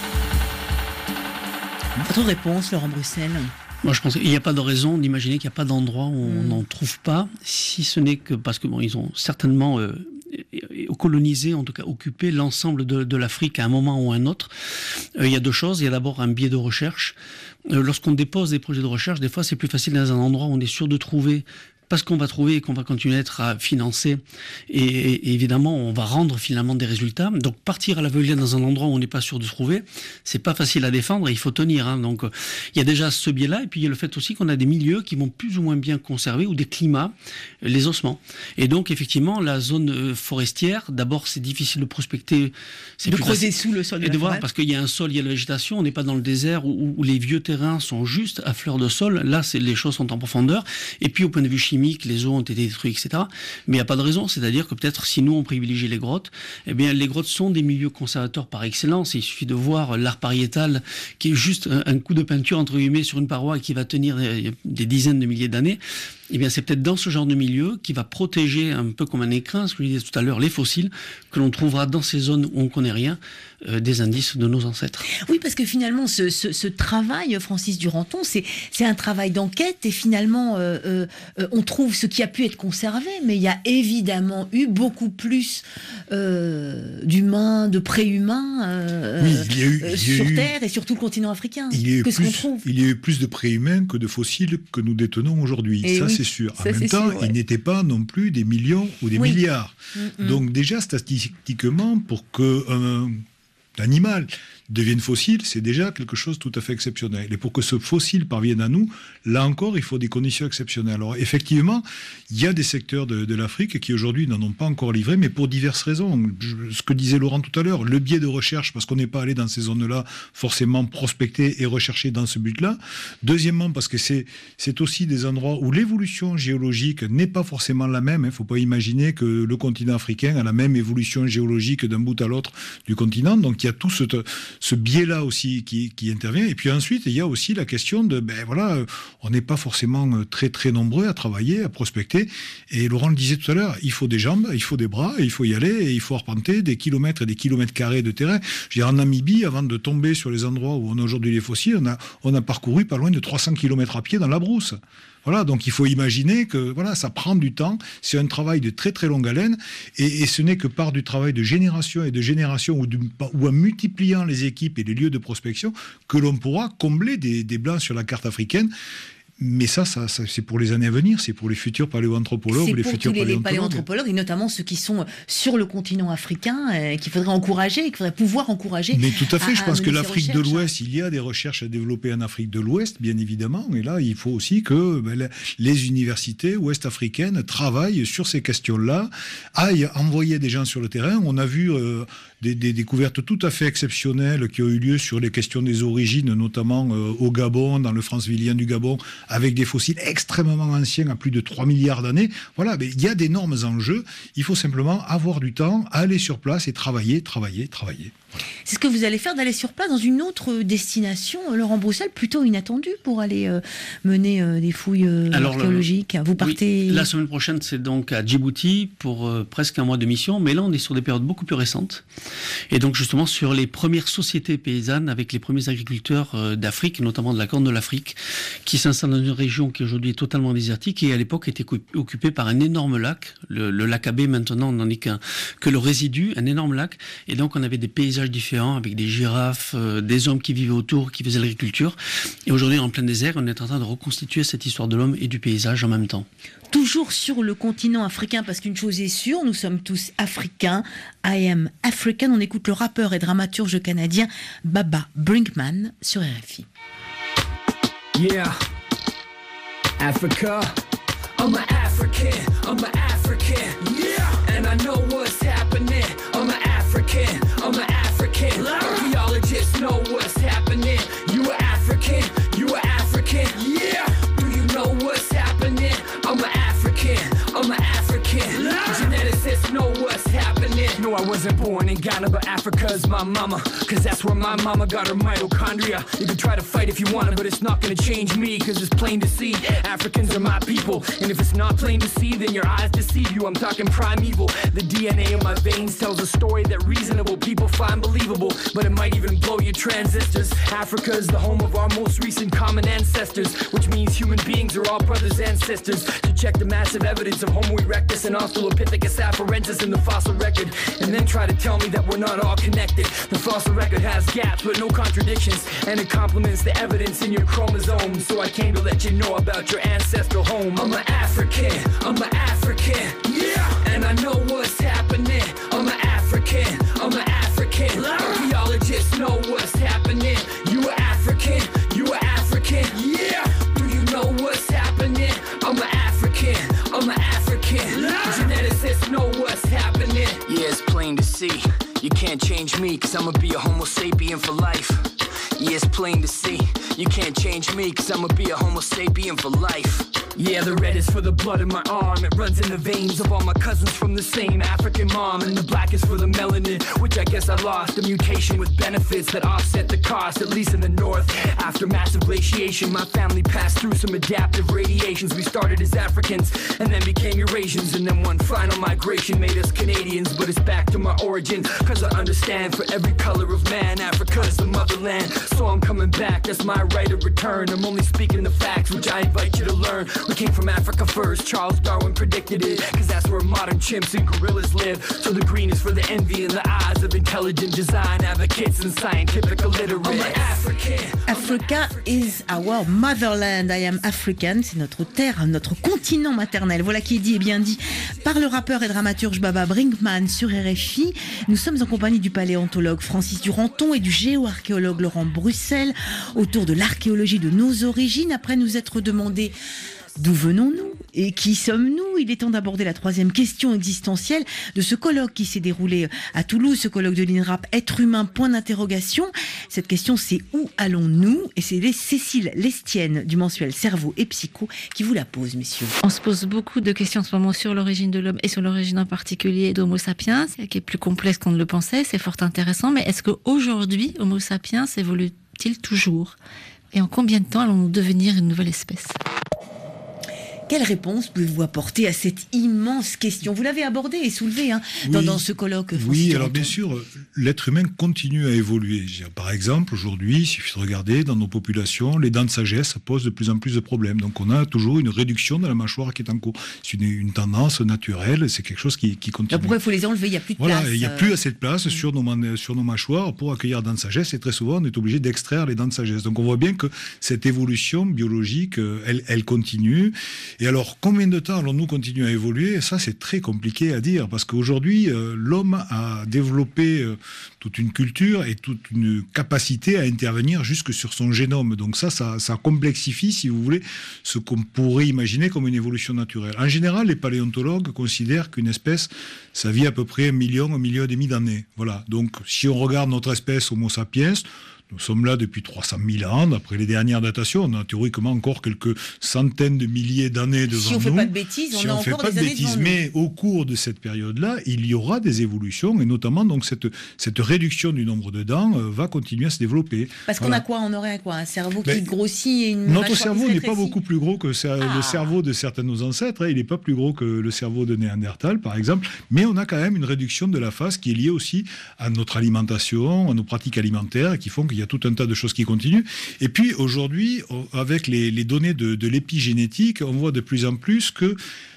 Votre réponse, Laurent Bruxelles? Moi, je pense qu'il n'y a pas de raison d'imaginer qu'il n'y a pas d'endroit où on n'en trouve pas, si ce n'est que parce que ils ont certainement colonisé, en tout cas occupé l'ensemble de l'Afrique à un moment ou à un autre. Il y a 2 choses. Il y a d'abord un biais de recherche. Lorsqu'on dépose des projets de recherche, des fois, c'est plus facile dans un endroit où on est sûr de trouver, parce qu'on va trouver et qu'on va continuer à être financé, et évidemment on va rendre finalement des résultats. Donc partir à l'aveuglette dans un endroit où on n'est pas sûr de trouver, c'est pas facile à défendre et il faut tenir, hein. Donc il y a déjà ce biais-là, et puis il y a le fait aussi qu'on a des milieux qui vont plus ou moins bien conserver, ou des climats, les ossements. Et donc effectivement la zone forestière, d'abord c'est difficile de prospecter, c'est de plus creuser facile, sous le sol et de voir, parce qu'il y a un sol, il y a la végétation, on n'est pas dans le désert où les vieux terrains sont juste à fleur de sol. Là les choses sont en profondeur, et puis au point de vue chimique, les eaux ont été détruites, etc. Mais il n'y a pas de raison, c'est-à-dire que peut-être si nous on privilégie les grottes, eh bien les grottes sont des milieux conservateurs par excellence. Il suffit de voir l'art pariétal qui est juste un coup de peinture entre guillemets sur une paroi et qui va tenir des dizaines de milliers d'années. Eh bien c'est peut-être dans ce genre de milieu qui va protéger un peu comme un écrin, ce que je disais tout à l'heure, les fossiles que l'on trouvera dans ces zones où on ne connaît rien, des indices de nos ancêtres. Oui, parce que finalement ce travail, Francis Duranton, c'est un travail d'enquête, et finalement on trouve ce qui a pu être conservé, mais il y a évidemment eu beaucoup plus d'humains, de préhumains sur Terre et sur tout le continent africain que ce qu'on trouve. Il y a eu plus de préhumains que de fossiles que nous détenons aujourd'hui, et ça oui, c'est sûr. En même temps, ils n'étaient pas non plus des millions ou des milliards. Donc déjà, statistiquement, pour qu'un animal devienne fossile, c'est déjà quelque chose de tout à fait exceptionnel. Et pour que ce fossile parvienne à nous, là encore, il faut des conditions exceptionnelles. Alors effectivement, il y a des secteurs de l'Afrique qui aujourd'hui n'en ont pas encore livré, mais pour diverses raisons. Ce que disait Laurent tout à l'heure, le biais de recherche, parce qu'on n'est pas allé dans ces zones-là forcément prospecter et rechercher dans ce but-là. Deuxièmement, parce que c'est aussi des endroits où l'évolution géologique n'est pas forcément la même. Il ne faut pas imaginer que le continent africain a la même évolution géologique d'un bout à l'autre du continent. Donc il y a tout ce biais-là aussi qui intervient. Et puis ensuite, il y a aussi la question de, on n'est pas forcément très très nombreux à travailler, à prospecter. Et Laurent le disait tout à l'heure, il faut des jambes, il faut des bras, il faut y aller et il faut arpenter des kilomètres et des kilomètres carrés de terrain. Je veux dire, en Namibie, avant de tomber sur les endroits où on a aujourd'hui les fossiles, on a parcouru pas loin de 300 kilomètres à pied dans la brousse. Voilà, donc il faut imaginer que ça prend du temps, c'est un travail de très très longue haleine, et ce n'est que par du travail de génération et de génération, ou en multipliant les équipes et les lieux de prospection, que l'on pourra combler des blancs sur la carte africaine. Mais ça, c'est pour les années à venir, c'est pour les futurs paléoanthropologues ou les futurs paléontologues. C'est pour les paléanthropologues, et notamment ceux qui sont sur le continent qu'il faudrait encourager, qu'il faudrait pouvoir encourager. Mais tout à fait, je pense que l'Afrique de l'Ouest, il y a des recherches à développer en Afrique de l'Ouest, bien évidemment, et là, il faut aussi que les universités ouest-africaines travaillent sur ces questions-là, aillent envoyer des gens sur le terrain. On a vu des découvertes tout à fait exceptionnelles qui ont eu lieu sur les questions des origines, notamment au Gabon, dans le francevillien du Gabon, avec des fossiles extrêmement anciens, à plus de 3 milliards d'années. Voilà, mais il y a d'énormes enjeux. Il faut simplement avoir du temps, aller sur place et travailler. C'est ce que vous allez faire, d'aller sur place dans une autre destination, Laurent Broussel, plutôt inattendue pour aller mener des fouilles archéologiques. Vous partez... Oui, la semaine prochaine, c'est donc à Djibouti pour presque un mois de mission, mais là, on est sur des périodes beaucoup plus récentes. Et donc, justement, sur les premières sociétés paysannes avec les premiers agriculteurs d'Afrique, notamment de la Corne de l'Afrique, qui s'installent dans une région qui aujourd'hui est totalement désertique et à l'époque était occupée par un énorme lac. Le lac Abbé, maintenant, on n'en est que le résidu, un énorme lac. Et donc, on avait des paysages différents avec des girafes, des hommes qui vivaient autour, qui faisaient l'agriculture. Et aujourd'hui, en plein désert, on est en train de reconstituer cette histoire de l'homme et du paysage en même temps. Toujours sur le continent africain, parce qu'une chose est sûre, nous sommes tous africains. I am African. On écoute le rappeur et dramaturge canadien Baba Brinkman sur RFI. Yeah, Africa. I'm an African. I'm an African. Yeah, and I know what's happening. I'm an African. I'm an African. Archaeologists know what's happening. You are African. You are African. Yeah. Do you know what's happening? I'm an African. I'm an African. Geneticists know what's happening. No, I wasn't born in Ghana, but Africa's my mama. Cause that's where my mama got her mitochondria. You can try to fight if you wanna, but it's not gonna change me. Cause it's plain to see, Africans are my people. And if it's not plain to see, then your eyes deceive you. I'm talking primeval. The DNA of my veins tells a story that reasonable people find believable. But it might even blow your transistors. Africa is the home of our most recent common ancestors, which means human beings are all brothers and sisters. To check the massive evidence of Homo erectus and Australopithecus afarensis in the fossil record, and then try to tell me that we're not all connected. The fossil record has gaps but no contradictions, and it complements the evidence in your chromosomes. So I came to let you know about your ancestral home. I'm an African, I'm an African, yeah, and I know what's happening. I'm an African, I'm an African. Archaeologists know what's happening. You are African, you are African, yeah. Do you know what's happening? I'm an African, I'm an African. Geneticists know what's happening. Yeah, it's plain to see. You can't change me, cause I'ma be a Homo sapien for life. Yeah, it's plain to see. You can't change me, cause I'ma be a Homo sapien for life. Yeah, the red is for the blood in my arm. It runs in the veins of all my cousins from the same African mom. And the black is for the melanin, which I guess I lost. A mutation with benefits that offset the cost, at least in the north. After massive glaciation, my family passed through some adaptive radiations. We started as Africans and then became Eurasians. And then one final migration made us Canadians. But it's back to my origin, cause I understand for every color of man, Africa is the motherland. So I'm coming back, that's my right of return. I'm only speaking the facts, which I invite you to learn. We came from Africa first, Charles Darwin predicted it, cause that's where modern chimps and gorillas live. So the green is for the envy in the eyes of intelligent design advocates and scientific illiterates. I'm an African. Africa is our motherland. I am African. C'est notre terre, notre continent maternel. Voilà qui est dit et bien dit par le rappeur et dramaturge Baba Brinkman sur RFI. Nous sommes en compagnie du paléontologue Francis Duranton et du géoarchéologue Laurent Bruxelles autour de l'archéologie de nos origines. Après nous être demandé d'où venons-nous et qui sommes-nous? Il est temps d'aborder la troisième question existentielle de ce colloque qui s'est déroulé à Toulouse, ce colloque de l'INRAP, être humain, point d'interrogation. Cette question, c'est où allons-nous? Et c'est Cécile Lestienne du mensuel Cerveau et Psycho qui vous la pose, messieurs. On se pose beaucoup de questions en ce moment sur l'origine de l'homme et sur l'origine en particulier d'Homo sapiens, qui est plus complexe qu'on ne le pensait, c'est fort intéressant, mais est-ce qu'aujourd'hui, Homo sapiens évolue-t-il toujours? Et en combien de temps allons-nous devenir une nouvelle espèce? Quelle réponse pouvez-vous apporter à cette immense question? Vous l'avez abordée et soulevée dans ce colloque. Oui, alors bien sûr, l'être humain continue à évoluer. Par exemple, aujourd'hui, il suffit de regarder dans nos populations, les dents de sagesse posent de plus en plus de problèmes. Donc on a toujours une réduction de la mâchoire qui est en cours. C'est une tendance naturelle, c'est quelque chose qui continue. Alors pourquoi il faut les enlever? Il n'y a plus de place. Il n'y a plus assez de place sur nos mâchoires pour accueillir dents de sagesse, et très souvent on est obligé d'extraire les dents de sagesse. Donc on voit bien que cette évolution biologique, elle continue. Et alors, combien de temps allons-nous continuer à évoluer? Ça, c'est très compliqué à dire, parce qu'aujourd'hui, l'homme a développé toute une culture et toute une capacité à intervenir jusque sur son génome. Donc ça complexifie, si vous voulez, ce qu'on pourrait imaginer comme une évolution naturelle. En général, les paléontologues considèrent qu'une espèce, ça vit à peu près 1 million, 1,5 million d'années. Voilà. Donc, si on regarde notre espèce Homo sapiens, nous sommes là depuis 300 000 ans. D'après les dernières datations, on a théoriquement encore quelques centaines de milliers d'années devant nous. Si on ne fait pas de bêtises, on a encore des années devant nous. Mais au cours de cette période-là, il y aura des évolutions, et notamment donc cette réduction du nombre de dents va continuer à se développer. Parce qu'on a quoi? On aurait quoi? Un cerveau qui grossit et une Notre cerveau n'est pas beaucoup plus gros que le cerveau de certains de nos ancêtres. Il n'est pas plus gros que le cerveau de Néandertal, par exemple. Mais on a quand même une réduction de la face qui est liée aussi à notre alimentation, à nos pratiques alimentaires, qui font qu'il y a tout un tas de choses qui continuent. Et puis aujourd'hui, avec les données de l'épigénétique, on voit de plus en plus que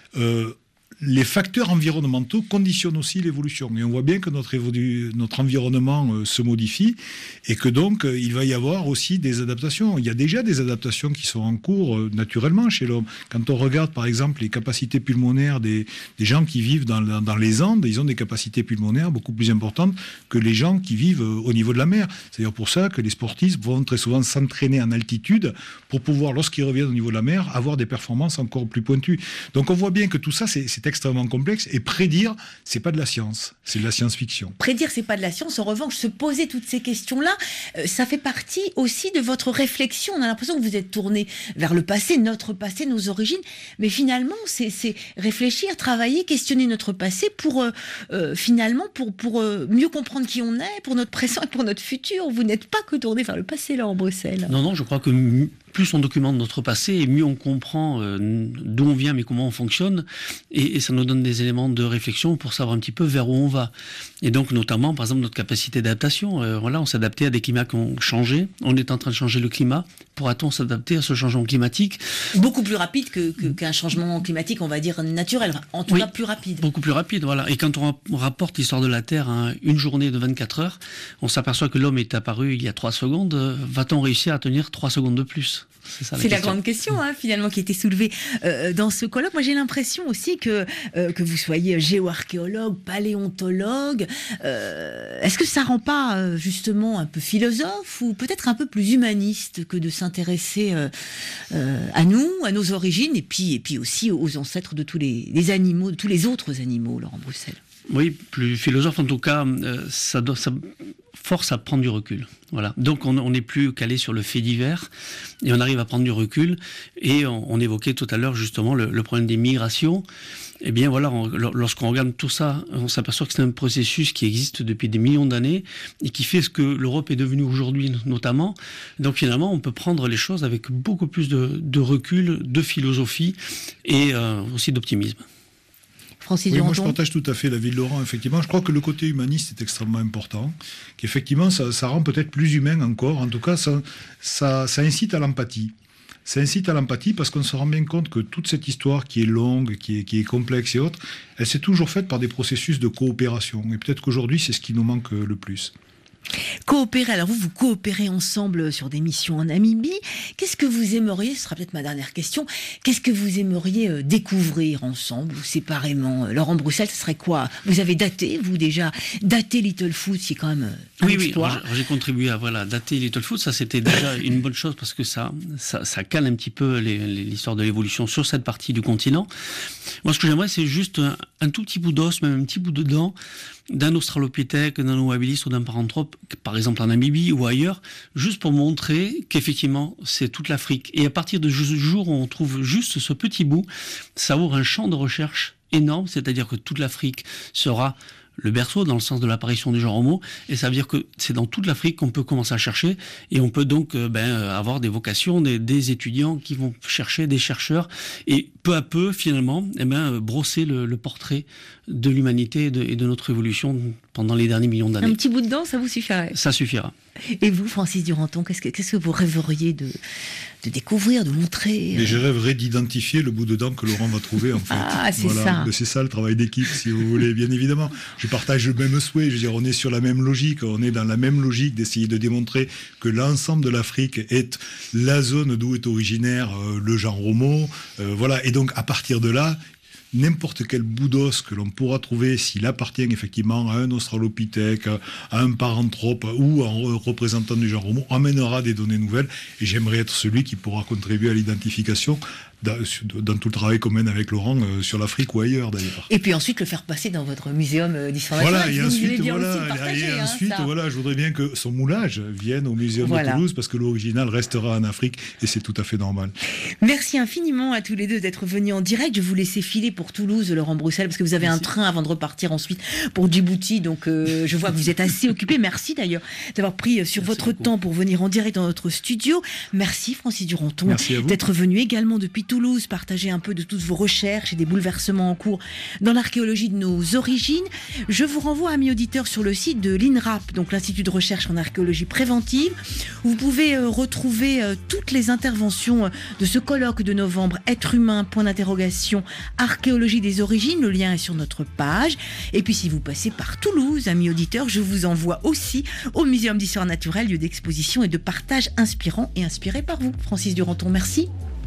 les facteurs environnementaux conditionnent aussi l'évolution. Et on voit bien que notre environnement se modifie et que donc il va y avoir aussi des adaptations. Il y a déjà des adaptations qui sont en cours naturellement chez l'homme. Quand on regarde par exemple les capacités pulmonaires des gens qui vivent dans les Andes, ils ont des capacités pulmonaires beaucoup plus importantes que les gens qui vivent au niveau de la mer. C'est d'ailleurs pour ça que les sportifs vont très souvent s'entraîner en altitude pour pouvoir, lorsqu'ils reviennent au niveau de la mer, avoir des performances encore plus pointues. Donc on voit bien que tout ça, c'est extrêmement complexe, et prédire, c'est pas de la science, c'est de la science-fiction. Prédire, c'est pas de la science. En revanche, se poser toutes ces questions-là, ça fait partie aussi de votre réflexion. On a l'impression que vous êtes tourné vers le passé, notre passé, nos origines, mais finalement, c'est réfléchir, travailler, questionner notre passé pour finalement pour mieux comprendre qui on est, pour notre présent et pour notre futur. Vous n'êtes pas que tourné vers le passé, là, en Bruxelles. Non, je crois que plus on documente notre passé, et mieux on comprend d'où on vient, mais comment on fonctionne, et ça nous donne des éléments de réflexion pour savoir un petit peu vers où on va. Et donc notamment, par exemple, notre capacité d'adaptation. On s'est adapté à des climats qui ont changé. On est en train de changer le climat. Pourra-t-on s'adapter à ce changement climatique? Beaucoup plus rapide qu'un changement climatique, on va dire, naturel. En tout cas, plus rapide. Beaucoup plus rapide, voilà. Et quand on rapporte l'histoire de la Terre à une journée de 24 heures, on s'aperçoit que l'homme est apparu il y a 3 secondes. Va-t-on réussir à tenir 3 secondes de plus? C'est la grande question, finalement, qui a été soulevée dans ce colloque. Moi, j'ai l'impression aussi que vous soyez géoarchéologue, paléontologue. Est-ce que ça rend pas, justement, un peu philosophe ou peut-être un peu plus humaniste que de s'intéresser à nous, à nos origines, et puis aussi aux ancêtres de tous les animaux, de tous les autres animaux, Laurent Bruxelles? Oui, plus philosophe, en tout cas, ça force à prendre du recul. Voilà. Donc on n'est plus calé sur le fait divers et on arrive à prendre du recul. Et on évoquait tout à l'heure justement le problème des migrations. Eh bien voilà, lorsqu'on regarde tout ça, on s'aperçoit que c'est un processus qui existe depuis des millions d'années et qui fait ce que l'Europe est devenue aujourd'hui notamment. Donc finalement, on peut prendre les choses avec beaucoup plus de recul, de philosophie et aussi d'optimisme. Francis Oui, moi je Duranton. partage tout à fait l'avis de Laurent, effectivement. Je crois que le côté humaniste est extrêmement important, qu'effectivement ça rend peut-être plus humain encore, en tout cas ça incite à l'empathie. Ça incite à l'empathie parce qu'on se rend bien compte que toute cette histoire qui est longue, qui est complexe et autres, elle s'est toujours faite par des processus de coopération. Et peut-être qu'aujourd'hui, c'est ce qui nous manque le plus. Coopérer, alors vous coopérez ensemble sur des missions en Namibie. Qu'est-ce que vous aimeriez, ce sera peut-être ma dernière question, qu'est-ce que vous aimeriez découvrir ensemble ou séparément? Laurent Broussel, ce serait quoi? Vous avez daté Littlefoot, c'est quand même un exploit. Oui, j'ai contribué à dater Littlefoot, ça c'était déjà une bonne chose parce que ça calme un petit peu l'histoire de l'évolution sur cette partie du continent. Moi, ce que j'aimerais, c'est juste un tout petit bout d'os, même un petit bout de dent d'un australopithèque, d'un homo habilis ou d'un paranthrope, par exemple en Namibie ou ailleurs, juste pour montrer qu'effectivement, c'est toute l'Afrique. Et à partir de ce jour où on trouve juste ce petit bout, ça ouvre un champ de recherche énorme, c'est-à-dire que toute l'Afrique sera le berceau dans le sens de l'apparition du genre Homo, et ça veut dire que c'est dans toute l'Afrique qu'on peut commencer à chercher, et on peut donc avoir des vocations, des étudiants qui vont chercher, des chercheurs, et peu à peu, finalement, brosser le portrait de l'humanité et de notre évolution pendant les derniers millions d'années. Un petit bout de dent, ça vous suffirait? Ça suffira. Et vous, Francis Duranton, qu'est-ce que vous rêveriez de découvrir, de montrer? Mais je rêverais d'identifier le bout de dent que Laurent va trouver, en fait. Ah, c'est ça. C'est ça le travail d'équipe, si vous voulez, bien évidemment. Je partage le même souhait, je veux dire, on est sur la même logique, on est dans la même logique d'essayer de démontrer que l'ensemble de l'Afrique est la zone d'où est originaire le genre Homo, et donc à partir de là, n'importe quel bout d'os que l'on pourra trouver, s'il appartient effectivement à un australopithèque, à un paranthrope ou à un représentant du genre Homo, amènera des données nouvelles. Et j'aimerais être celui qui pourra contribuer à l'identification dans tout le travail qu'on mène avec Laurent sur l'Afrique ou ailleurs d'ailleurs. Et puis ensuite le faire passer dans votre muséum d'histoire naturelle. Et ensuite, je voudrais bien que son moulage vienne au muséum de Toulouse parce que l'original restera en Afrique et c'est tout à fait normal. Merci infiniment à tous les deux d'être venus en direct. Je vous laisser filer pour Toulouse, Laurent Broussel, parce que vous avez un train avant de repartir ensuite pour Djibouti, donc je vois que vous êtes assez occupé. Merci d'ailleurs d'avoir pris sur votre temps pour venir en direct dans notre studio. Merci Francis Duranton d'être venu également depuis Toulouse, partager un peu de toutes vos recherches et des bouleversements en cours dans l'archéologie de nos origines. Je vous renvoie, amis auditeurs, sur le site de l'INRAP, donc l'Institut de recherche en archéologie préventive. Vous pouvez retrouver toutes les interventions de ce colloque de novembre, Être humain, point d'interrogation, archéologie des origines. Le lien est sur notre page. Et puis si vous passez par Toulouse, amis auditeurs, je vous envoie aussi au Muséum d'histoire naturelle, lieu d'exposition et de partage inspirant et inspiré par vous. Francis Duranton, merci.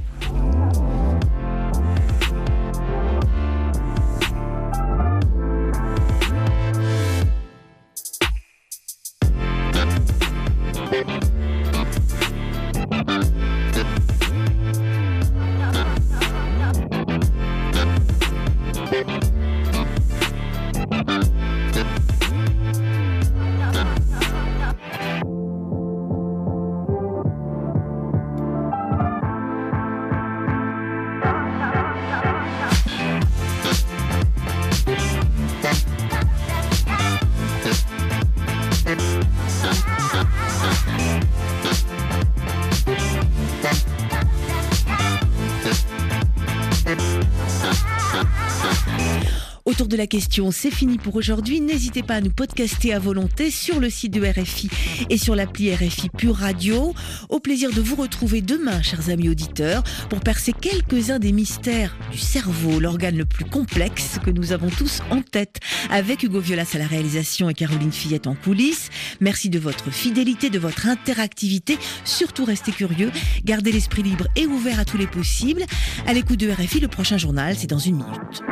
Autour de la question, c'est fini pour aujourd'hui. N'hésitez pas à nous podcaster à volonté sur le site de RFI et sur l'appli RFI Pure Radio. Au plaisir de vous retrouver demain, chers amis auditeurs, pour percer quelques-uns des mystères du cerveau, l'organe le plus complexe que nous avons tous en tête, avec Hugo Violas à la réalisation et Caroline Fillette en coulisses. Merci de votre fidélité, de votre interactivité. Surtout restez curieux, gardez l'esprit libre et ouvert à tous les possibles. À l'écoute de RFI, le prochain journal, c'est dans 1 minute.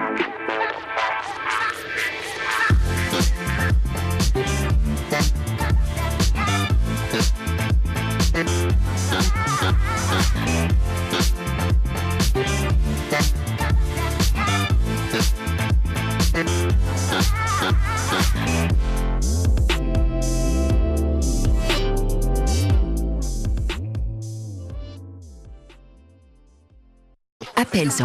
Appel